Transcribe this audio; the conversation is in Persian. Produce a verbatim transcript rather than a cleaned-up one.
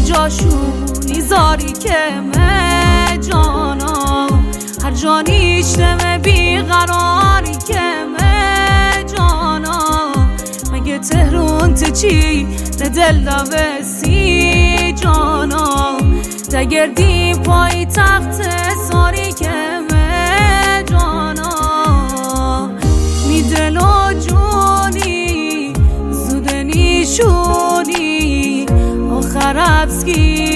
جاشونی زاری که مه جانا هر جانیشتم بیقراری که مه جانا مگه تهرون تچی ندل دوستی جانا دگردی پای تخت ساری که مه جانا می دل و جونی زودنی شونی آخر ابسکی